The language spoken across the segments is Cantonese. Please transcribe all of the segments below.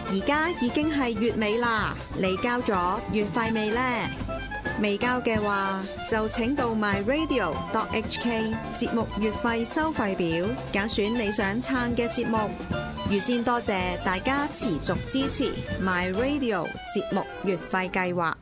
而家已經係月尾啦，你交咗月費未呢？未交嘅話，就請到 myradio.hk 節目月費收費表，揀選你想撐嘅節目。預先多謝大家持續支持 myradio 節目月費計劃。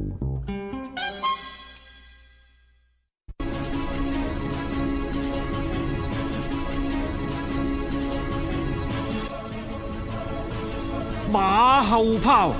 馬後炮，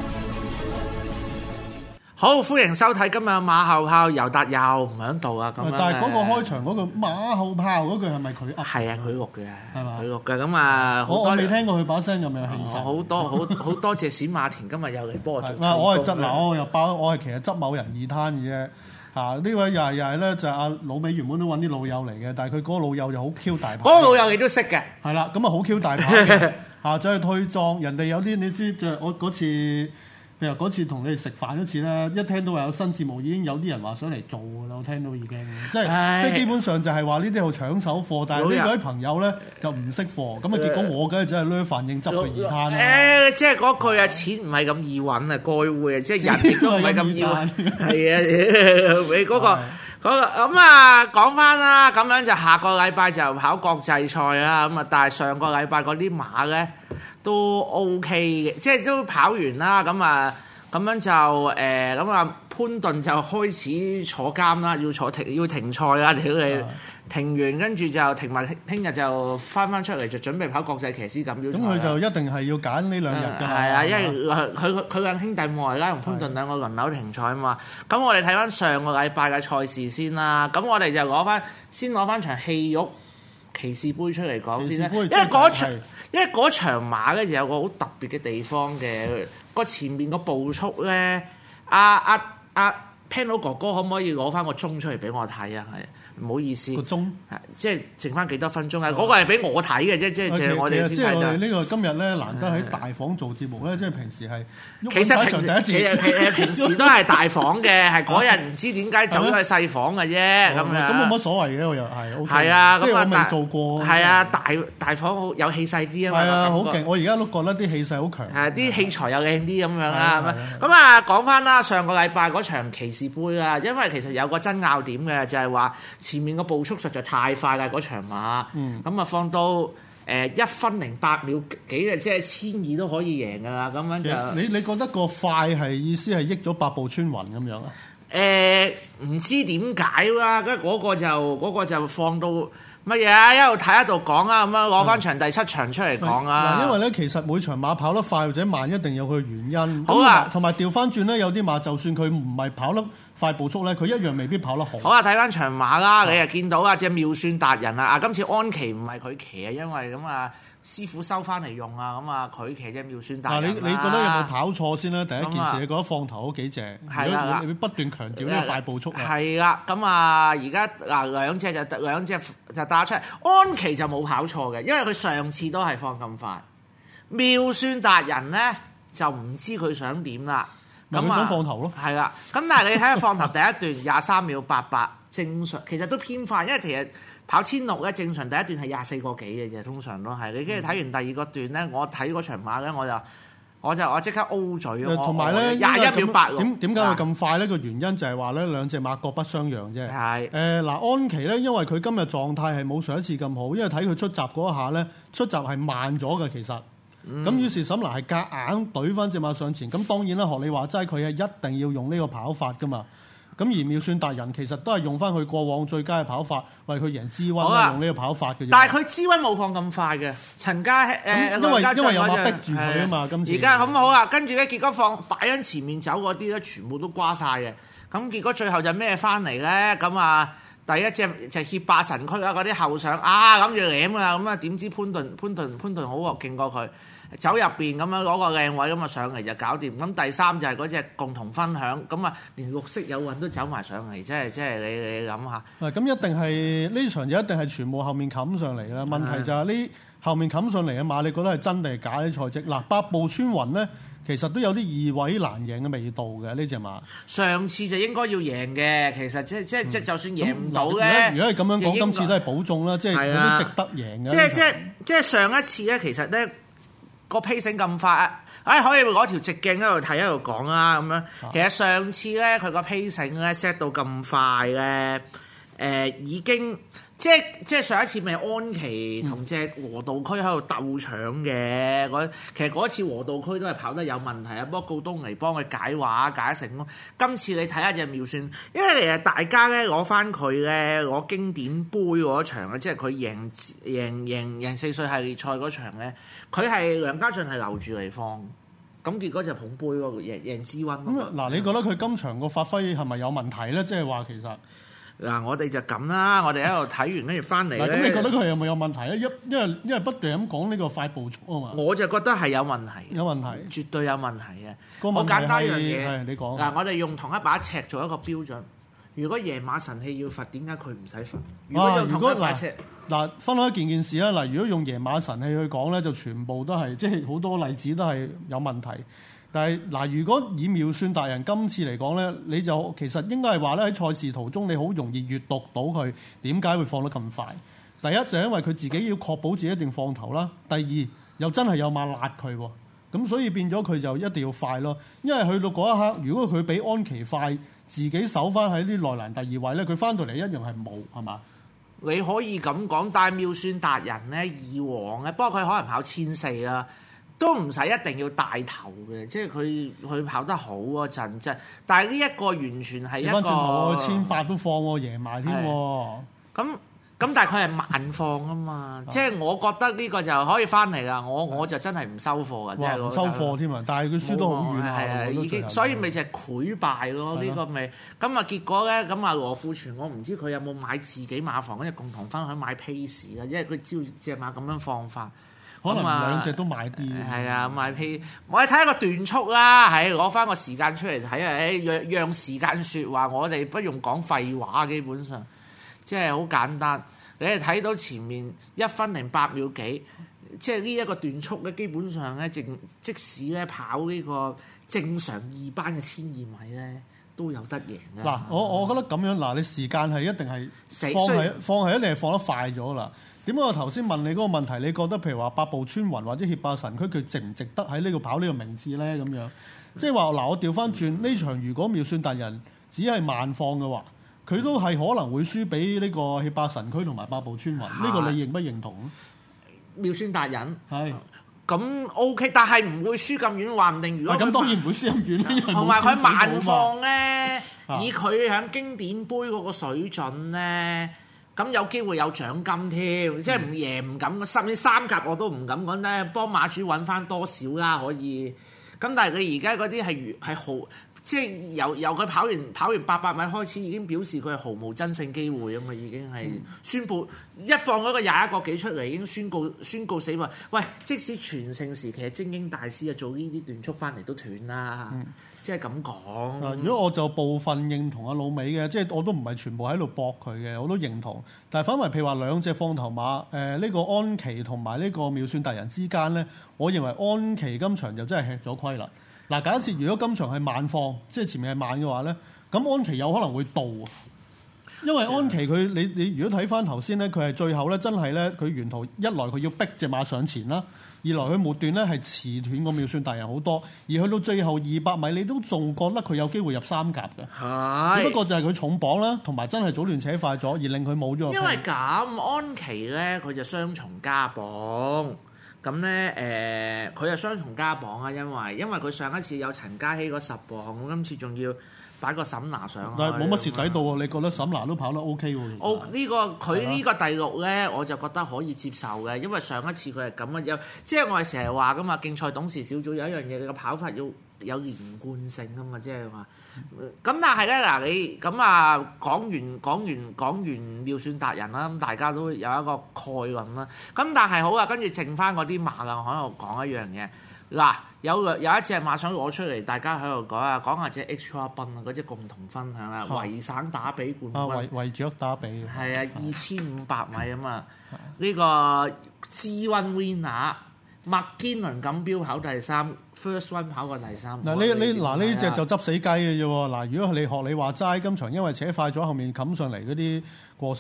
好歡迎收睇今日馬後炮，尤達又唔喺度啊！咁樣， 但係嗰個開場嗰個馬後炮嗰句係咪佢噏？ 係啊，佢錄嘅， 係嘛？ 佢錄嘅咁啊！ 我未聽過佢把聲咁有氣勢。 好多謝冼馬田今日又嚟幫我做。 我係執嗱，我又爆，我係其實執某人二攤嘅啫。呢位又係咧，就係阿老美原本都揾啲老友嚟嘅，但係佢嗰個老友就好 Q 大牌。 嗰個老友你都識嘅。係啦，咁啊好 Q 大牌嘅。走去推裝，人哋有啲你知就我嗰次，譬如嗰次同你哋食飯嗰次咧，一聽到話有新節目，已經有啲人話想嚟做㗎啦，我聽到已經，即係基本上就係話呢啲好搶手貨，但係呢位朋友咧就唔識貨，咁啊結果我梗係真係攞飯應執佢二攤啦。 即係嗰句啊，錢唔係咁易揾啊，該會啊，即係人亦都唔係咁易揾，係啊，你嗰個。咁啊，講翻啦，咁樣就下個禮拜就跑國際賽啦。咁啊，但係上個禮拜嗰啲馬咧都 OK 嘅，即係都跑完啦。咁啊，咁樣就咁啊，潘頓就開始坐監啦，要停賽啦，屌你！停完跟住就停埋，聽日就翻出嚟就準備跑國際騎師錦標賽。咁佢就一定係要揀呢兩日㗎嘛。係啊，因為佢兩兄弟莫雷拉同潘頓兩個輪流停賽啊嘛。咁我哋睇翻上個禮拜嘅賽事先啦。咁我哋就攞翻場戲肉騎士杯出嚟講先啦。因為嗰場馬咧就有個好特別嘅地方嘅，個前面個步速咧，Panel 哥哥可唔可以攞翻個鐘出嚟俾我睇啊？係。唔好意思， 個鐘即係剩翻幾多分鐘啊？嗰個係俾我睇嘅啫，即係我哋先睇。 即係我哋呢個今日咧難得喺大房做節目咧，即係平時係其實平時都係大房嘅，係嗰日唔知點解走咗去細房嘅啫咁樣。 咁冇乜所謂嘅，我又係 OK。 係啊， 即係我未做過。 係啊，大房好有氣勢啲啊嘛。 係啊，好勁！我而家都覺得啲氣勢好強。 係啲器材又靚啲咁樣啦。咁啊，講翻啦，上個禮拜嗰場騎士杯啊，因為其實有個爭拗點嘅，就係話。前面個步速實在太快啦！嗰場馬，咁啊放到1分08秒幾啊，即係1200都可以贏噶啦！咁樣就你覺得個快係意思係益咗百步穿雲咁樣啊？ 唔知點解啦，跟住嗰個就放到乜嘢啊？一路睇一路講啊，咁樣攞翻場第7場出嚟講啊！ 因為咧，其實每場馬跑得快或者慢一定有佢嘅原因。 好啊， 同埋調翻轉咧，有啲馬就算佢唔係跑得快步速咧，佢一樣未必跑得好。 好啊，睇翻場馬啦，你又見到啊隻妙算達人啊！今次安琪唔係佢騎啊，因為咁啊師傅收翻嚟用啊，咁啊佢騎隻妙算達人。 你覺得有冇跑錯先咧？第一件事，你覺得放頭嗰幾隻？係啦，你不斷強調呢個快步速啊。 係啦，咁啊而家兩隻就打出嚟，安琪就冇跑錯嘅，因為佢上次都係放咁快。妙算達人咧就唔知佢想點啦。 咁想放頭咯， 係啦。咁但係你睇下放頭第一段23秒88，正常其實都偏快，因為其實跑1600咧正常第一段係24個幾嘅啫，通常都係。你跟住睇完第二個段咧，我睇嗰場馬咧，我即刻 O 嘴咯。 同埋咧 21秒86， 點解會咁快咧？個原因就係話咧兩隻馬各不相讓啫。 係安琪咧，因為佢今日狀態係冇上一次咁好，因為睇佢出閘嗰一下咧，出閘係慢咗嘅其實。咁於是沈拿係夾硬懟翻隻馬上前，咁當然啦，學你話齋，佢係一定要用呢個跑法噶嘛。咁而妙算達人其實都係用翻佢過往最佳嘅跑法，為佢贏資溫用呢個跑法嘅啫。 但係佢資溫冇放咁快嘅，陳家因為有馬逼住佢啊嘛。今次而家咁好啊，跟住咧結果擺喺前面走嗰啲咧，全部都瓜晒嘅。咁結果最後就咩翻嚟咧？咁啊〜第一隻就協霸神區啊！嗰啲後上啊，諗住舐啊，咁啊點知潘頓好喎，勁過佢走入邊咁樣攞個靚位咁啊上嚟就搞掂。咁第三就係嗰隻共同分享，咁啊連綠色有運都走埋上嚟，即係你諗下。 咁一定係呢場就一定係全部後面冚上嚟啦。問題就係呢後面冚上嚟嘅馬，你覺得係真定係假啲賽績？嗱，百步穿雲咧。其實都有啲易位難贏嘅味道嘅呢隻馬。 上次就應該要贏嘅，其實即就算贏唔到咧， 如果係咁樣講，今次都係保中啦，即係佢都值得贏嘅。 即係上一次咧，其實咧個 pacing 咁快，可以攞條直徑喺度睇一度講啦咁樣。其實上次咧佢個 pacing 咧 set 到咁快咧，已經即係上一次咪安琪同隻和道區喺度鬥搶嘅，其實嗰次和道區都係跑得有問題啊，不過告東尼幫佢解話解成功。今次你睇下隻妙算，因為其實大家咧攞翻佢咧攞經典杯嗰場咧，即係佢贏4歲系列賽嗰場咧，佢係梁家俊係留住嚟放，咁結果就捧杯嗰個贏之溫。 嗱，你覺得佢今場個發揮係咪有問題咧？即係話其實。 嗱，我哋就咁啦，我哋喺度睇完跟住翻嚟咧。 咁你覺得佢有冇有問題咧？因為不斷咁講呢個快步速啊嘛。 我就覺得係有問題。有問題，絕對有問題嘅。好簡單一樣嘢。你講。嗱，我哋用同一把尺做一個標準。如果夜馬神器要罰，點解佢唔使罰？如果用同一把尺。嗱，分開一件事啦。嗱，如果用夜馬神器去講咧，就全部都係即係好多例子都係有問題。但係嗱，如果以妙算達人今次嚟講咧，你就其實應該係話咧喺賽事途中你好容易閲讀到佢點解會放得咁快。第一就係因為佢自己要確保自己一定放頭啦。第二又真係有馬辣佢喎，咁所以變咗佢就一定要快咯。因為去到嗰一刻，如果佢比安琪快，自己守翻喺啲內欄第二位咧，佢翻到嚟一樣係冇係嘛？ 你可以咁講，但係妙算達人咧以往咧，不過佢可能跑1400啦。都唔使一定要帶頭嘅，即係佢跑得好嗰陣啫。但係呢一個完全係一個轉頭1800都放喎，贏埋添喎。 咁但係佢係慢放啊嘛，即係我覺得呢個就可以翻嚟啦。我就真係唔收貨嘅，即係唔收貨添啊！但係佢輸得好遠啊， 已經所以咪就係潰敗咯。呢個咪咁啊結果咧，咁啊羅富全我唔知佢有冇買自己馬房，跟住共同分享買 pace 啦，因為佢照隻馬咁樣放法。 可能兩隻都買啲， 係啊，買批。我哋睇一個段速啦，係攞翻個時間出嚟睇啊！讓時間説話，我哋不用講廢話，基本上即係好簡單。你係睇到前面1分08秒幾，即係呢一個段速咧，基本上咧，即使咧跑呢個正常2班嘅1200米咧，都有得贏嘅。 嗱，我覺得咁樣嗱，你時間係一定係放係一定係放得快咗啦。點解我頭先問你嗰個問題？你覺得譬如話百步穿雲或者協霸神區，佢值唔值得喺呢個跑呢個名次咧？咁樣即係話嗱，我調翻轉呢場，如果妙算達人只係慢放嘅話，佢都係可能會輸俾呢個協霸神區同埋百步穿雲。呢個你認不認同？ 妙算達人係咁 OK， 但係唔會輸咁遠，話唔定如果咁當然唔會輸咁遠。 同埋佢慢放咧，以佢喺經典杯嗰個水準咧。咁有機會有獎金添，即係唔贏唔敢，甚至3甲我都唔敢講咧，幫馬主揾翻多少啦可以。咁但係佢而家嗰啲係好，即係由佢跑完800米開始已經表示佢係毫無爭勝機會啊嘛，已經係宣佈一放嗰個21個幾出嚟，已經宣告死亡。喂，即使全盛時期精英大師啊做呢啲段速翻嚟都斷啦。即係咁講。 如果我就部分認同阿老美嘅，即係我都唔係全部喺度駁佢嘅，我都認同。但係反為譬如話兩隻放頭馬，呢個安琪同埋呢個妙算達人之間咧，我認為安琪今場就真係吃咗虧啦。嗱，假設如果今場係慢放，即係前面係慢嘅話咧，咁安琪有可能會倒。因為安琪佢你如果睇翻頭先咧，佢係最後咧真係咧，佢沿途一來佢要逼隻馬上前啦。二來佢末段咧係遲斷過妙算達人好多，而去到最後200米，你都仲覺得佢有機會入3甲嘅。係，只不過就係佢重磅啦，同埋真係早段扯快咗，而令佢冇咗。 因為咁安琪咧，佢就雙重加磅，咁咧佢就雙重加磅啊，因為佢上一次有陳嘉熙嗰10磅，今次仲要擺個沈拿上去， 但係冇乜蝕底到喎。你覺得沈拿都跑得 OK 喎？ 佢呢個第6咧，我就覺得可以接受嘅，因為上一次佢係咁啊，即係我係成日話噶嘛，競賽董事小組有一樣嘢，你個跑法要有連貫性啊嘛，即係話。咁但係咧嗱，你咁啊講完妙算達人啦，咁大家都有一個概論啦。咁但係好啊，跟住剩翻嗰啲馬啦，我喺度講一樣嘢。嗱，有一隻馬想攞出嚟，大家喺度講下隻 Extra 賓啊，嗰隻共同分享啊，維省打比冠軍， 維雀打比， 係啊，2500米啊嘛，呢個 G1 Winner 麥堅倫錦標跑第3 ，First One 跑過第3。 嗱呢隻就執死雞嘅啫喎。嗱，如果你學你話齋，今場因為扯快咗，後面冚上嚟嗰啲過晒。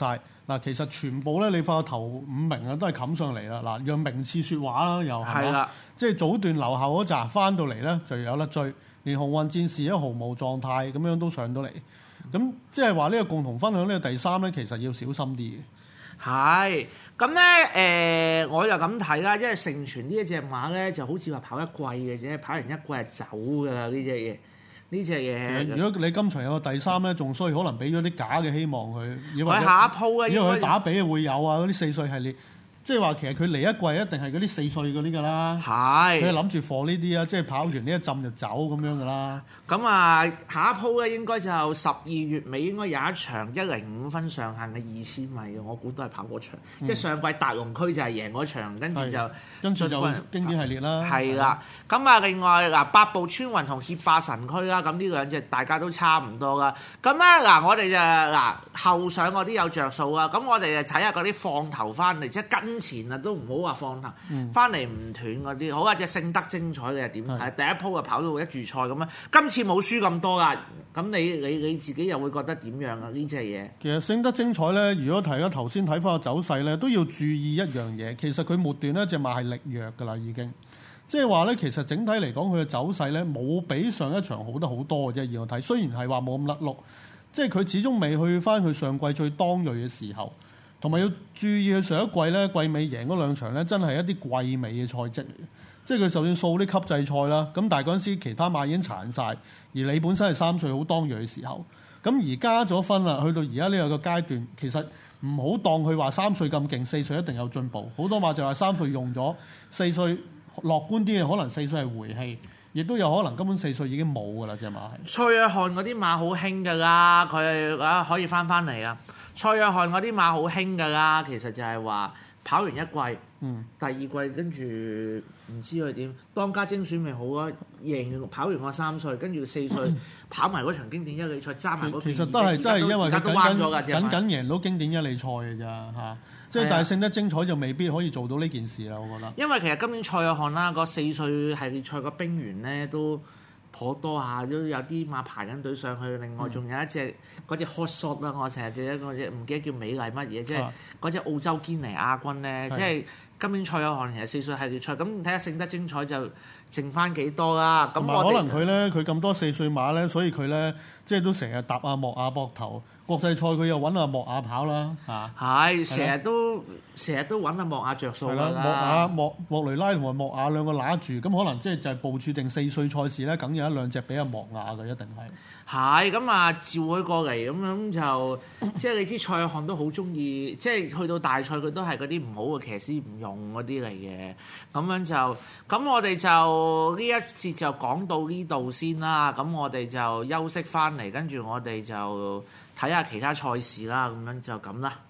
嗱，其實全部咧，你發覺頭5名啊，都係冚上嚟啦。嗱，讓名次説話啦，又係啦，即係早段留後嗰扎翻到嚟咧，就有得追。連鴻運戰士一毫無狀態咁樣都上到嚟，咁即係話呢個共同分享呢個第3咧，其實要小心啲嘅。 係，咁咧我就咁睇啦，因為盛傳呢一隻馬咧就好似話跑一季嘅啫，跑完一季係走㗎啦呢隻嘢。呢隻嘢， 如果你今場有個第3咧，仲衰，可能俾咗啲假嘅希望佢，以為佢下一鋪啊， 因為佢打比會有啊，嗰啲4歲系列。即係話其實佢嚟一季一定係嗰啲4歲嗰啲㗎啦，佢係諗住放呢啲啊，即係跑完呢一陣就走咁樣㗎啦。 咁啊，下一鋪咧應該就12月尾應該有一場105分上限嘅2000米嘅，我估都係跑嗰場。即係上季達龍區就係贏嗰場，跟住就經典系列啦。 係啦，咁啊另外嗱8步穿雲同協霸神區啦，咁呢兩隻大家都差唔多啦。咁咧嗱，我哋就嗱後上嗰啲有着數啊，咁我哋就睇下嗰啲放頭翻嚟，即係跟前啊都唔好話放頭，翻嚟唔斷嗰啲，好啊！隻勝得精彩嘅點睇？第一鋪就跑到一注賽咁樣，今次冇輸咁多啦。咁你自己又會覺得點樣啊？呢隻嘢其實勝得精彩咧，如果睇咗頭先睇翻個走勢咧，都要注意一樣嘢。其實佢末段咧隻馬係力弱㗎啦，已經即係話咧，其實整體嚟講佢嘅走勢咧冇比上一場好得好多嘅啫。而我睇雖然係話冇咁甩碌，即係佢始終未去翻佢上季最當鋭嘅時候。同埋要注意佢上一季咧，季尾贏嗰2場咧，真係一啲季尾嘅賽績嚟嘅。即係佢就算掃啲級制賽啦，咁但係嗰陣時其他馬已經殘晒，而你本身係3歲好當鋭嘅時候，咁而加咗分啦，去到而家呢個階段，其實唔好當佢話3歲咁勁，4歲一定有進步。好多馬就話3歲用咗，4歲樂觀啲嘅可能4歲係回氣，亦都有可能根本4歲已經冇㗎啦，隻馬係。 蔡約翰嗰啲馬好興㗎啦，佢可以翻嚟啊！蔡約翰嗰啲馬好興㗎啦，其實就係話跑完一季，第2季跟住唔知佢點，當家精選咪好啊，跑完個3歲，跟住4歲跑埋嗰場經典一哩賽，揸埋嗰。其實都係真係因為佢緊贏到經典一哩賽嘅咋嚇，即係但係勝得精彩就未必可以做到呢件事啦，我覺得。 因為其實今年蔡約翰啦，個4歲系列賽個兵員咧都頗多下，都有啲馬排緊隊上去。另外仲有一隻嗰隻 hot shot 啦，我成日記得嗰隻唔記得叫美麗乜嘢，即係嗰隻澳洲堅尼亞軍咧，即係今年蔡約翰其實4歲系列賽，咁睇下勝得精彩就剩翻幾多啦。咁可能佢咧佢咁多4歲馬咧，所以佢咧即係都成日搭阿莫亞膊頭。國際賽佢又揾阿莫亞跑啦， 係成日都揾阿莫亞着數啦。 莫雷拉同埋莫亞兩個揦住，咁可能即係就係部署定4歲賽事咧，梗有1-2隻俾阿莫亞嘅，一定係。 係咁啊，召佢過嚟咁樣就，即係你知蔡約翰都好中意，即係去到大賽佢都係嗰啲唔好嘅騎師唔用嗰啲嚟嘅，咁樣就，咁我哋就呢一節就講到呢度先啦，咁我哋就休息翻嚟，跟住我哋就睇下其他賽事啦，咁樣就咁啦。